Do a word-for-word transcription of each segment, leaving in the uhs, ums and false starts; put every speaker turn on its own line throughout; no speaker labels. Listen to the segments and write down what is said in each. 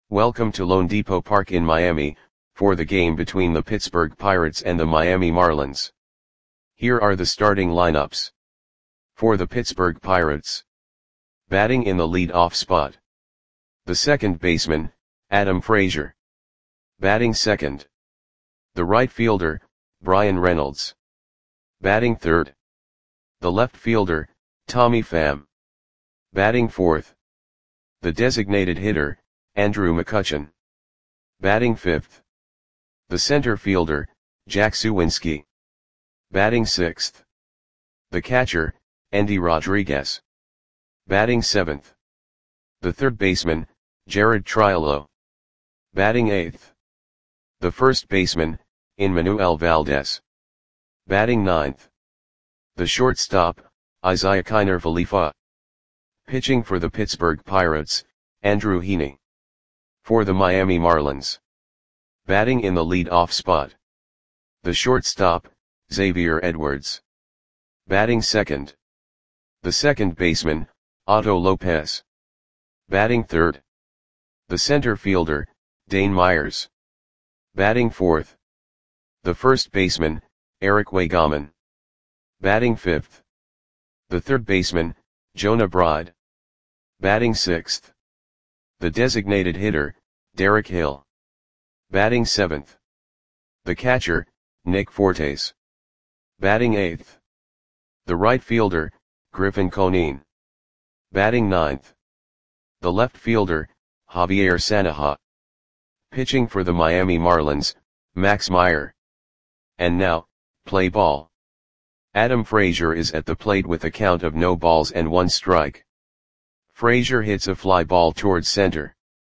Welcome to loanDepot Park in Miami, for the game between the Pittsburgh Pirates and the Miami Marlins. Here are the starting lineups. For the Pittsburgh Pirates. Batting in the lead-off spot. The second baseman, Adam Frazier. Batting second. The right fielder, Bryan Reynolds. Batting third. The left fielder, Tommy Pham. Batting fourth. The designated hitter, Andrew McCutchen. Batting fifth. The center fielder, Jack Suwinski. Batting sixth. The catcher, Endy Rodriguez. Batting seventh. The third baseman, Jared Triolo. Batting eighth. The first baseman, Enmanuel Valdez. Batting ninth. The shortstop, Isiah Kiner-Falefa. Pitching for the Pittsburgh Pirates, Andrew Heaney. For the Miami Marlins. Batting in the lead-off spot. The shortstop, Xavier Edwards. Batting second. The second baseman, Otto Lopez. Batting third. The center fielder, Dane Myers. Batting fourth. The first baseman, Eric Waygaman. Batting fifth. The third baseman, Jonah Bride. Batting sixth. The designated hitter, Derek Hill. Batting seventh. The catcher, Nick Fortes. Batting eighth. The right fielder, Griffin Conine. Batting ninth. The left fielder, Javier Sanaha. Pitching for the Miami Marlins, Max Meyer. And now, play ball. Adam Frazier is at the plate with a count of no balls and one strike. Frazier hits a fly ball towards center.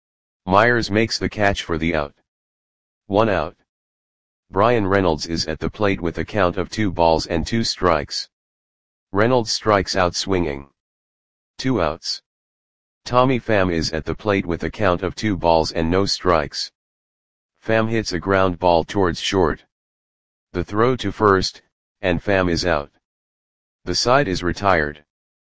Myers makes the catch for the out. One out. Bryan Reynolds is at the plate with a count of two balls and two strikes. Reynolds strikes out swinging. Two outs. Tommy Pham is at the plate with a count of two balls and no strikes. Pham hits a ground ball towards short. The throw to first, and Pham is out. The side is retired.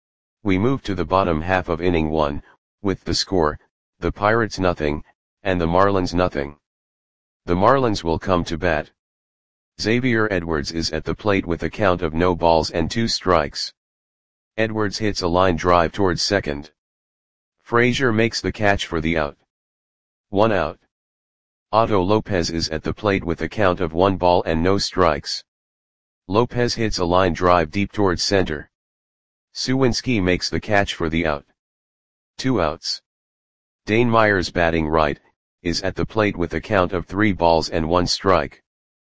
We move to the bottom half of inning one, with the score, the Pirates nothing, and the Marlins nothing. The Marlins will come to bat. Xavier Edwards is at the plate with a count of no balls and two strikes. Edwards hits a line drive towards second. Frazier makes the catch for the out. One out. Otto Lopez is at the plate with a count of one ball and no strikes. Lopez hits a line drive deep towards center. Suwinski makes the catch for the out. Two outs. Dane Myers batting right, is at the plate with a count of three balls and one strike.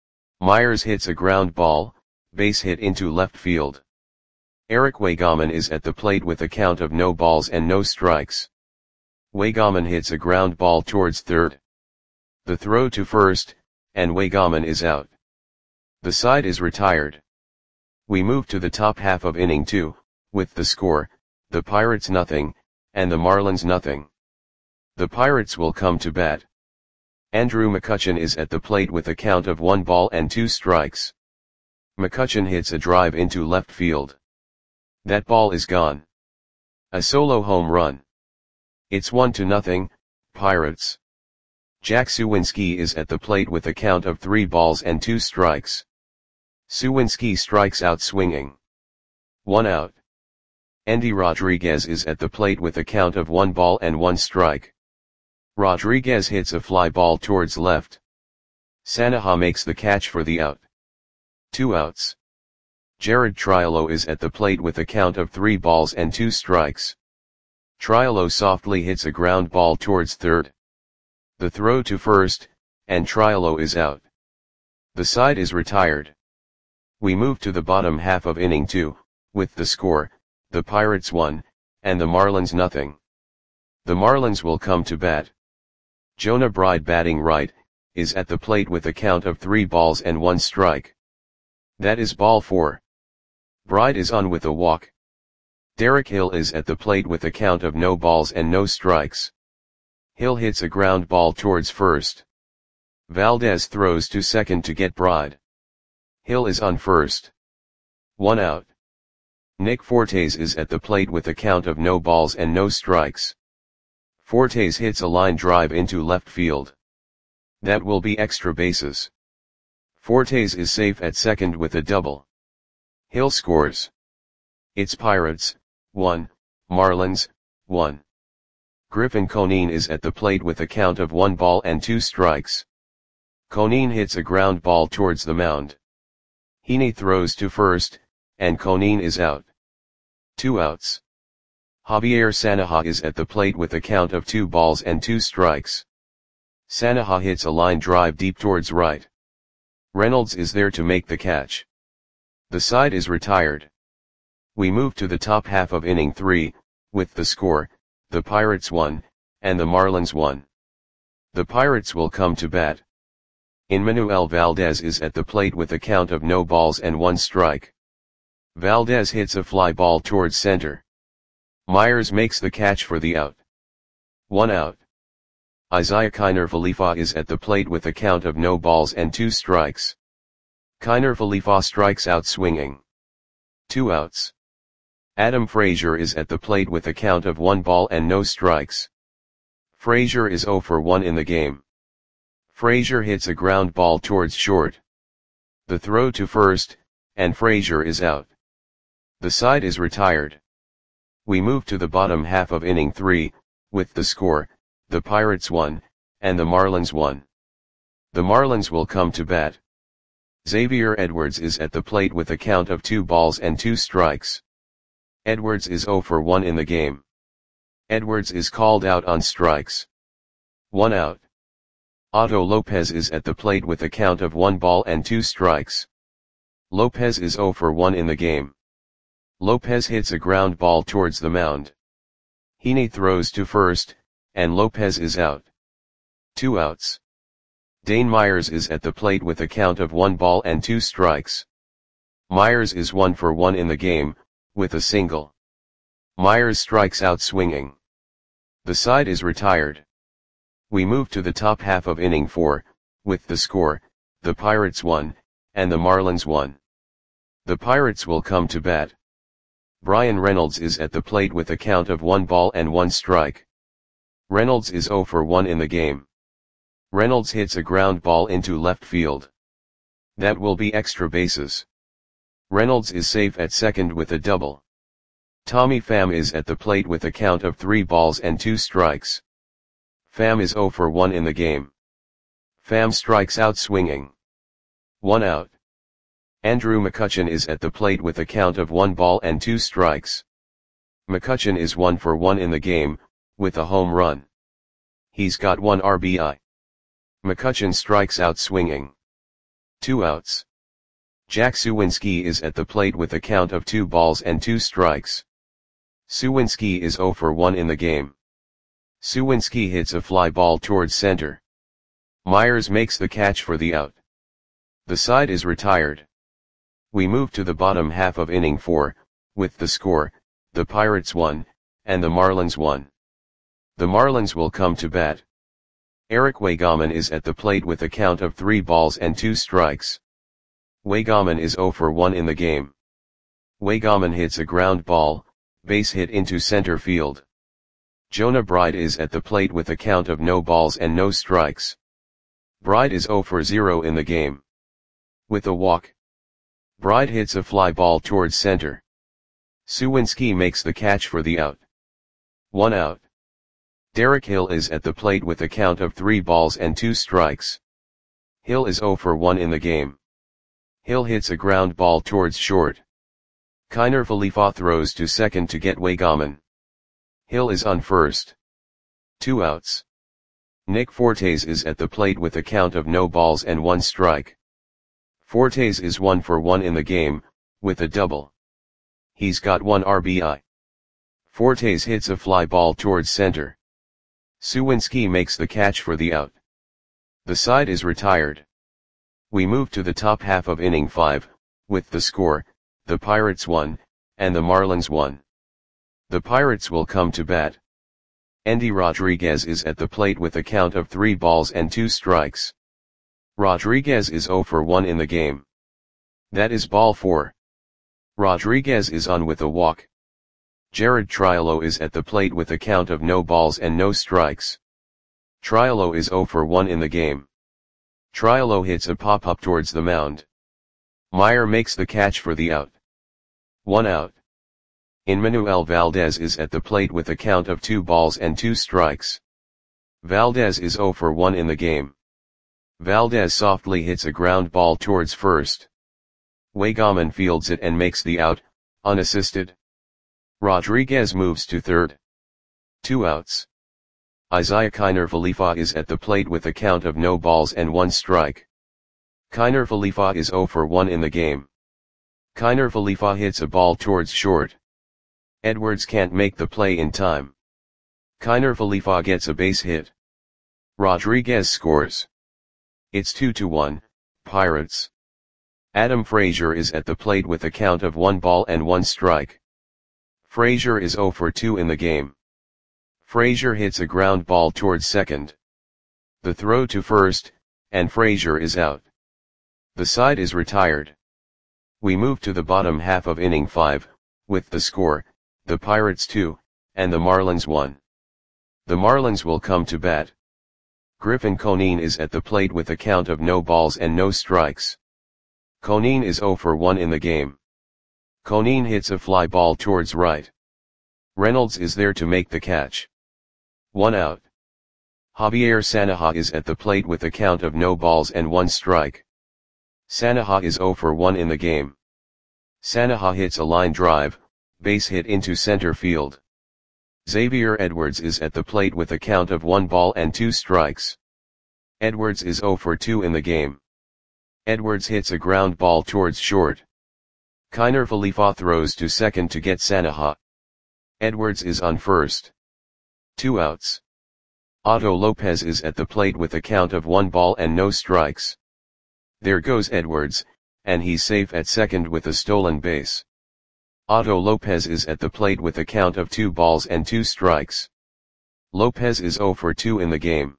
Myers hits a ground ball, base hit into left field. Eric Waygaman is at the plate with a count of no balls and no strikes. Waygaman hits a ground ball towards third. The throw to first, and Waygaman is out. The side is retired. We move to the top half of inning two, with the score, the Pirates nothing, and the Marlins nothing. The Pirates will come to bat. Andrew McCutchen is at the plate with a count of one ball and two strikes. McCutchen hits a drive into left field. That ball is gone. A solo home run. It's one to nothing, Pirates. Jack Suwinski is at the plate with a count of three balls and two strikes. Suwinski strikes out swinging. One out. Endy Rodriguez is at the plate with a count of one ball and one strike. Rodriguez hits a fly ball towards left. Sanaha makes the catch for the out. Two outs. Jared Triolo is at the plate with a count of three balls and two strikes. Triolo softly hits a ground ball towards third. The throw to first, and Triolo is out. The side is retired. We move to the bottom half of inning two, with the score, the Pirates one, and the Marlins nothing. The Marlins will come to bat. Jonah Bride batting right, is at the plate with a count of three balls and one strike. That is ball four. Bride is on with a walk. Derek Hill is at the plate with a count of no balls and no strikes. Hill hits a ground ball towards first. Valdez throws to second to get Bride. Hill is on first. One out. Nick Fortes is at the plate with a count of no balls and no strikes. Fortes hits a line drive into left field. That will be extra bases. Fortes is safe at second with a double. Hill scores. It's Pirates, one, Marlins, one. Griffin Conine is at the plate with a count of one ball and two strikes. Conine hits a ground ball towards the mound. Heaney throws to first, and Conine is out. Two outs. Javier Sanaja is at the plate with a count of two balls and two strikes. Sanaja hits a line drive deep towards right. Reynolds is there to make the catch. The side is retired. We move to the top half of inning three, with the score, the Pirates one, and the Marlins one. The Pirates will come to bat. Emmanuel Valdez is at the plate with a count of no balls and one strike. Valdez hits a fly ball towards center. Myers makes the catch for the out. One out. Isaiah Kiner Falefa is at the plate with a count of no balls and two strikes. Kiner Falefa strikes out swinging. Two outs. Adam Frazier is at the plate with a count of one ball and no strikes. Frazier is zero for one in the game. Frazier hits a ground ball towards short. The throw to first, and Frazier is out. The side is retired. We move to the bottom half of inning three, with the score, the Pirates one, and the Marlins one. The Marlins will come to bat. Xavier Edwards is at the plate with a count of two balls and two strikes. Edwards is zero for one in the game. Edwards is called out on strikes. One out. Otto Lopez is at the plate with a count of one ball and two strikes. Lopez is zero for one in the game. Lopez hits a ground ball towards the mound. Heaney throws to first, and Lopez is out. Two outs. Dane Myers is at the plate with a count of one ball and two strikes. Myers is one for one in the game, with a single. Myers strikes out swinging. The side is retired. We move to the top half of inning four, with the score, the Pirates one, and the Marlins one. The Pirates will come to bat. Brian Reynolds is at the plate with a count of one ball and one strike. Reynolds is zero for one in the game. Reynolds hits a ground ball into left field. That will be extra bases. Reynolds is safe at second with a double. Tommy Pham is at the plate with a count of three balls and two strikes. Pham is zero for one in the game. Pham strikes out swinging. One out. Andrew McCutchen is at the plate with a count of one ball and two strikes. McCutchen is one for one in the game, with a home run. He's got one R B I. McCutchen strikes out swinging. Two outs. Jack Suwinski is at the plate with a count of two balls and two strikes. Suwinski is zero for one in the game. Suwinski hits a fly ball towards center. Myers makes the catch for the out. The side is retired. We move to the bottom half of inning four, with the score, the Pirates one, and the Marlins one. The Marlins will come to bat. Eric Waygaman is at the plate with a count of three balls and two strikes. Waygaman is zero for one in the game. Waygaman hits a ground ball, base hit into center field. Jonah Bride is at the plate with a count of no balls and no strikes. Bride is zero for zero in the game. With a walk. Bride hits a fly ball towards center. Suwinski makes the catch for the out. One out. Derek Hill is at the plate with a count of three balls and two strikes. Hill is zero for one in the game. Hill hits a ground ball towards short. Kiner Falefa throws to second to get Waygaman. Hill is on first. Two outs. Nick Fortes is at the plate with a count of no balls and one strike. Fortes is one for one in the game, with a double. He's got one R B I. Fortes hits a fly ball towards center. Suwinski makes the catch for the out. The side is retired. We move to the top half of inning five, with the score, the Pirates one, and the Marlins one. The Pirates will come to bat. Endy Rodriguez is at the plate with a count of three balls and two strikes. Rodriguez is zero for one in the game. That is ball four. Rodriguez is on with a walk. Jared Triolo is at the plate with a count of no balls and no strikes. Triolo is zero for one in the game. Triolo hits a pop-up towards the mound. Meyer makes the catch for the out. One out. Enmanuel Valdez is at the plate with a count of two balls and two strikes. Valdez is zero for one in the game. Valdez softly hits a ground ball towards first. Waygaman fields it and makes the out, unassisted. Rodriguez moves to third. Two outs. Isaiah Kiner-Falefa is at the plate with a count of no balls and one strike. Kiner-Falefa is zero for one in the game. Kiner-Falefa hits a ball towards short. Edwards can't make the play in time. Kiner-Falefa gets a base hit. Rodriguez scores. It's two to one, Pirates. Adam Frazier is at the plate with a count of one ball and one strike. Frazier is zero for two in the game. Frazier hits a ground ball towards second. The throw to first, and Frazier is out. The side is retired. We move to the bottom half of inning five, with the score, the Pirates two, and the Marlins one. The Marlins will come to bat. Griffin Conine is at the plate with a count of no balls and no strikes. Conine is zero for one in the game. Conine hits a fly ball towards right. Reynolds is there to make the catch. One out. Javier Sanaha is at the plate with a count of no balls and one strike. Sanaha is zero for one in the game. Sanaha hits a line drive, base hit into center field. Xavier Edwards is at the plate with a count of one ball and two strikes. Edwards is zero for two in the game. Edwards hits a ground ball towards short. Kiner-Falefa throws to second to get Sanaha. Edwards is on first. Two outs. Otto Lopez is at the plate with a count of one ball and no strikes. There goes Edwards, and he's safe at second with a stolen base. Otto Lopez is at the plate with a count of two balls and two strikes. Lopez is zero for two in the game.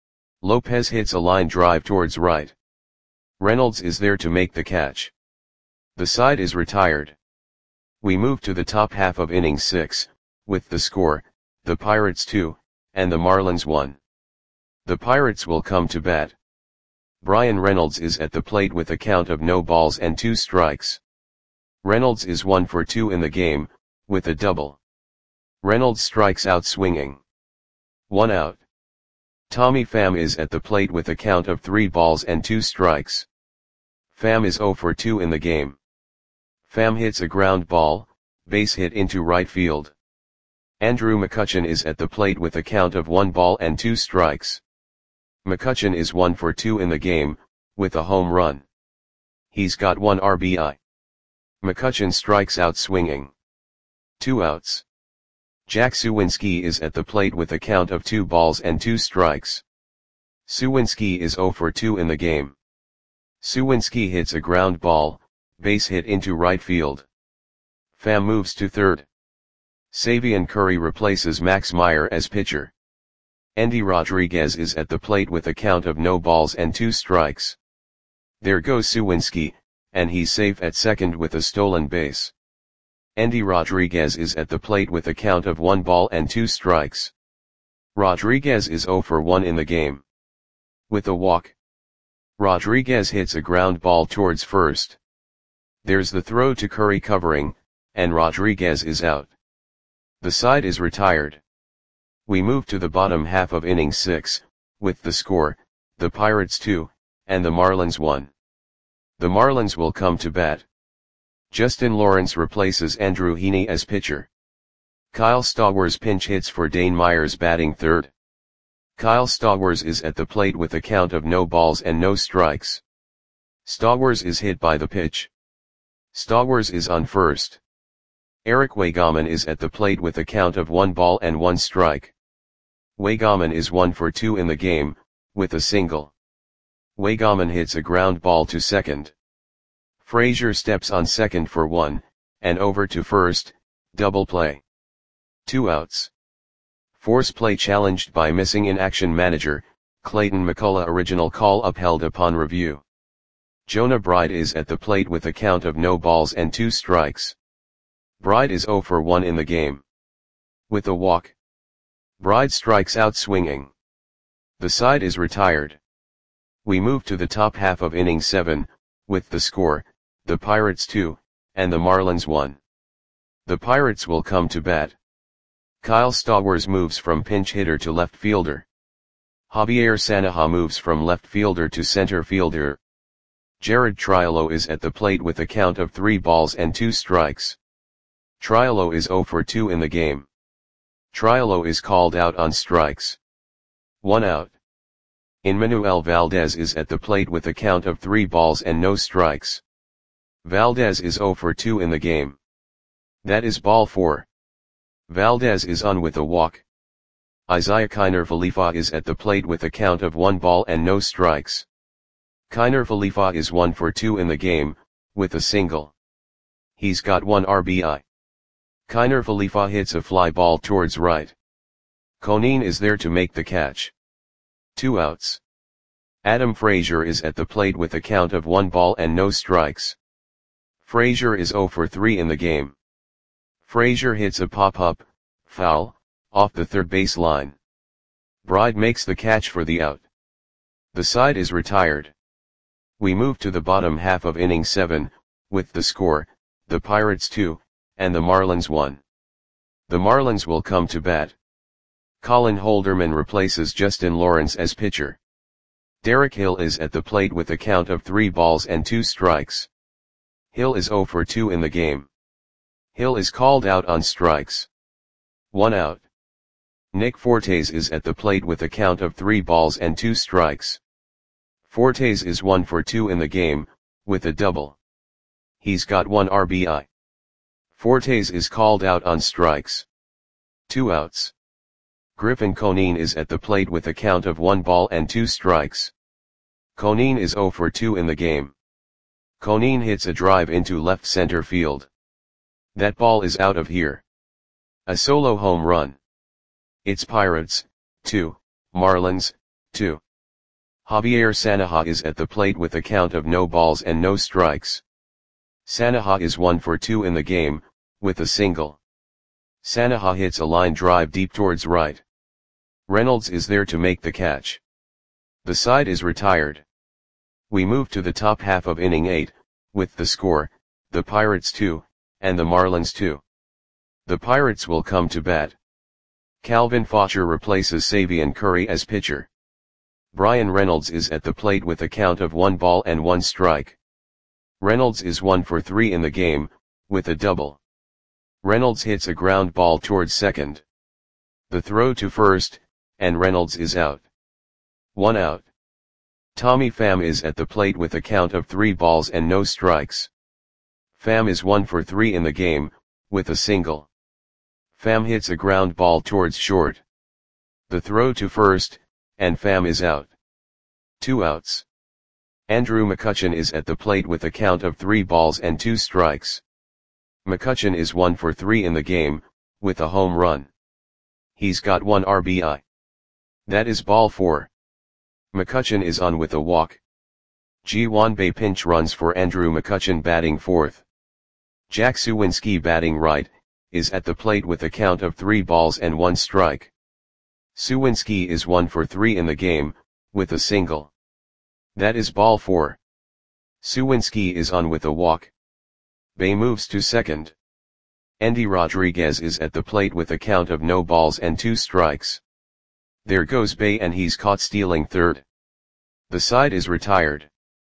Lopez hits a line drive towards right. Reynolds is there to make the catch. The side is retired. We move to the top half of inning six, with the score, the Pirates two, and the Marlins one. The Pirates will come to bat. Brian Reynolds is at the plate with a count of no balls and two strikes. Reynolds is one for two in the game, with a double. Reynolds strikes out swinging. One out. Tommy Pham is at the plate with a count of three balls and two strikes. Pham is zero for two in the game. Pham hits a ground ball, base hit into right field. Andrew McCutchen is at the plate with a count of one ball and two strikes. McCutchen is one for two in the game, with a home run. He's got one R B I. McCutchen strikes out swinging. Two outs. Jack Suwinski is at the plate with a count of two balls and two strikes. Suwinski is zero for two in the game. Suwinski hits a ground ball, base hit into right field. Pham moves to third. Savion Curry replaces Max Meyer as pitcher. Endy Rodriguez is at the plate with a count of no balls and two strikes. There goes Suwinski, and he's safe at second with a stolen base. Endy Rodriguez is at the plate with a count of one ball and two strikes. Rodriguez is zero for one in the game. With a walk. Rodriguez hits a ground ball towards first. There's the throw to Curry covering, and Rodriguez is out. The side is retired. We move to the bottom half of inning six, with the score, the Pirates two, and the Marlins one. The Marlins will come to bat. Justin Lawrence replaces Andrew Heaney as pitcher. Kyle Stowers pinch hits for Dane Myers batting third. Kyle Stowers is at the plate with a count of no balls and no strikes. Stowers is hit by the pitch. Stowers is on first. Eric Waygaman is at the plate with a count of one ball and one strike. Waygaman is one for two in the game, with a single. Waygaman hits a ground ball to second. Frazier steps on second for one, and over to first, double play. Two outs. Force play challenged by missing in action manager, Clayton McCullough. Original call upheld upon review. Jonah Bride is at the plate with a count of no balls and two strikes. Bride is zero for one in the game. With a walk, Bride strikes out swinging. The side is retired. We move to the top half of inning seven, with the score, the Pirates two, and the Marlins one. The Pirates will come to bat. Kyle Stowers moves from pinch hitter to left fielder. Javier Sanaha moves from left fielder to center fielder. Jared Triolo is at the plate with a count of three balls and two strikes. Triolo is zero for two in the game. Triolo is called out on strikes. One out. Enmanuel Valdez is at the plate with a count of three balls and no strikes. Valdez is zero for two in the game. That is ball four. Valdez is on with a walk. Isaiah Kiner Falefa is at the plate with a count of one ball and no strikes. Kiner Falefa is one for two in the game, with a single. He's got one R B I. Kiner Falefa hits a fly ball towards right. Conine is there to make the catch. Two outs. Adam Frazier is at the plate with a count of one ball and no strikes. Frazier is zero for three in the game. Frazier hits a pop-up, foul, off the third base line. Bride makes the catch for the out. The side is retired. We move to the bottom half of inning seven, with the score, the Pirates two, and the Marlins one. The Marlins will come to bat. Colin Holderman replaces Justin Lawrence as pitcher. Derek Hill is at the plate with a count of three balls and two strikes. Hill is zero for two in the game. Hill is called out on strikes. One out. Nick Fortes is at the plate with a count of three balls and two strikes. Fortes is one for two in the game, with a double. He's got one R B I. Fortes is called out on strikes. Two outs. Griffin Conine is at the plate with a count of one ball and two strikes. Conine is zero for two in the game. Conine hits a drive into left center field. That ball is out of here. A solo home run. It's Pirates, two, Marlins, two. Javier Sanaha is at the plate with a count of no balls and no strikes. Sanaha is one for two in the game, with a single. Sanaha hits a line drive deep towards right. Reynolds is there to make the catch. The side is retired. We move to the top half of inning eight, with the score, the Pirates two, and the Marlins two. The Pirates will come to bat. Calvin Faucher replaces Savion Curry as pitcher. Brian Reynolds is at the plate with a count of one ball and one strike. Reynolds is one for three in the game, with a double. Reynolds hits a ground ball towards second. The throw to first, and Reynolds is out. One out. Tommy Pham is at the plate with a count of three balls and no strikes. Pham is one for three in the game, with a single. Pham hits a ground ball towards short. The throw to first, and Pham is out. Two outs. Andrew McCutchen is at the plate with a count of three balls and two strikes. McCutchen is one for three in the game, with a home run. He's got one R B I. That is ball four. McCutchen is on with a walk. Ji Wanbei pinch runs for Andrew McCutchen batting fourth. Jack Suwinski batting right, is at the plate with a count of three balls and one strike. Suwinski is one for three in the game, with a single. That is ball four. Suwinski is on with a walk. Bay moves to second. Andy Rodriguez is at the plate with a count of no balls and two strikes. There goes Bay and he's caught stealing third. The side is retired.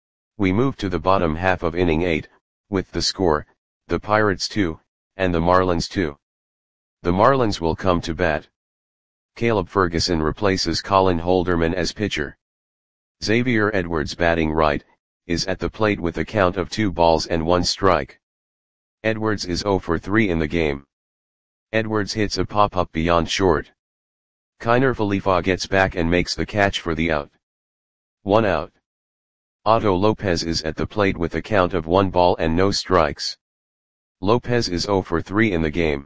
We move to the bottom half of inning eight, with the score, the Pirates two, and the Marlins two. The Marlins will come to bat. Caleb Ferguson replaces Colin Holderman as pitcher. Xavier Edwards batting right, is at the plate with a count of two balls and one strike. Edwards is zero for three in the game. Edwards hits a pop-up beyond short. Kiner Falefa gets back and makes the catch for the out. One out. Otto Lopez is at the plate with a count of one ball and no strikes. Lopez is zero for three in the game.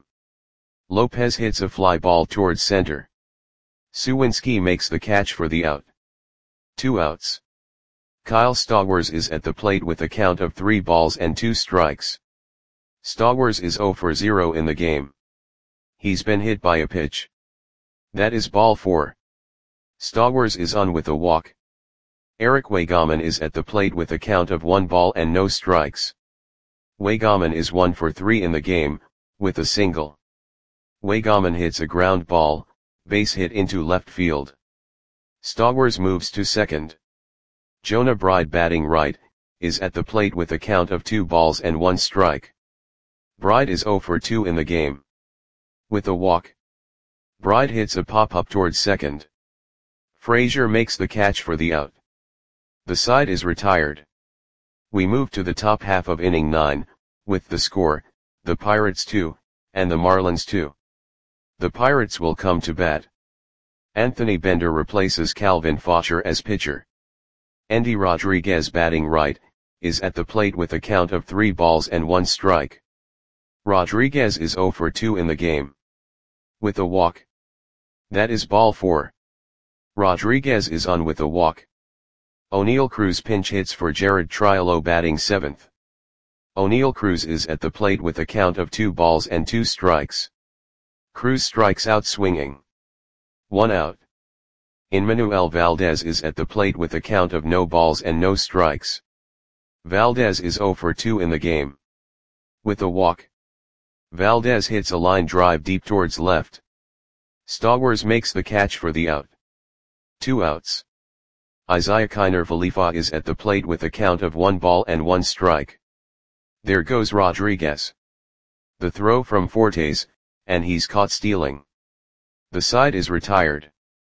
Lopez hits a fly ball towards center. Suwinski makes the catch for the out. Two outs. Kyle Stowers is at the plate with a count of three balls and two strikes. Stowers is zero for zero in the game. He's been hit by a pitch. That is ball four. Stowers is on with a walk. Eric Waygaman is at the plate with a count of one ball and no strikes. Waygaman is one for three in the game, with a single. Waygaman hits a ground ball, base hit into left field. Stowers moves to second. Jonah Bride, batting right, is at the plate with a count of two balls and one strike. Bride is zero for two in the game. With a walk. Bride hits a pop-up towards second. Frazier makes the catch for the out. The side is retired. We move to the top half of inning nine, with the score, the Pirates two, and the Marlins two. The Pirates will come to bat. Anthony Bender replaces Calvin Faucher as pitcher. Endy Rodriguez, batting right, is at the plate with a count of three balls and one strike. Rodriguez is zero for two in the game. With a walk. That is ball four. Rodriguez is on with a walk. O'Neal Cruz pinch hits for Jared Triolo, batting seventh. O'Neal Cruz is at the plate with a count of two balls and two strikes. Cruz strikes out swinging. One out. Enmanuel Valdez is at the plate with a count of no balls and no strikes. Valdez is zero for two in the game. With a walk. Valdez hits a line drive deep towards left. Stowers makes the catch for the out. Two outs. Isaiah Kiner Falefa is at the plate with a count of one ball and one strike. There goes Rodriguez. The throw from Fortes, and he's caught stealing. The side is retired.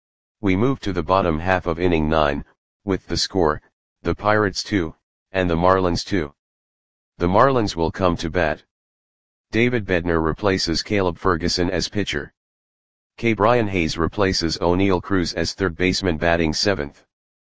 We move to the bottom half of inning nine, with the score, the Pirates two, and the Marlins two. The Marlins will come to bat. David Bednar replaces Caleb Ferguson as pitcher. K. Brian Hayes replaces O'Neal Cruz as third baseman, batting seventh.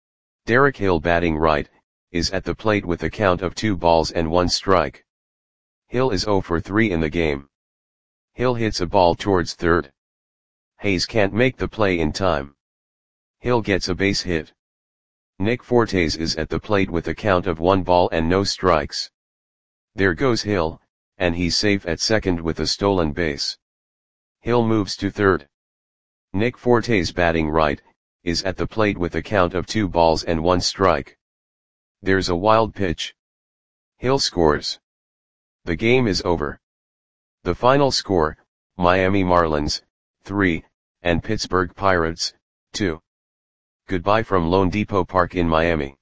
Derek Hill, batting right, is at the plate with a count of two balls and one strike. Hill is zero for three in the game. Hill hits a ball towards third. Hayes can't make the play in time. Hill gets a base hit. Nick Fortes is at the plate with a count of one ball and no strikes. There goes Hill, and he's safe at second with a stolen base. Hill moves to third. Nick Fortes, batting right, is at the plate with a count of two balls and one strike. There's a wild pitch. Hill scores. The game is over. The final score, Miami Marlins, three, and Pittsburgh Pirates, two. Goodbye from Lone Depot Park in Miami.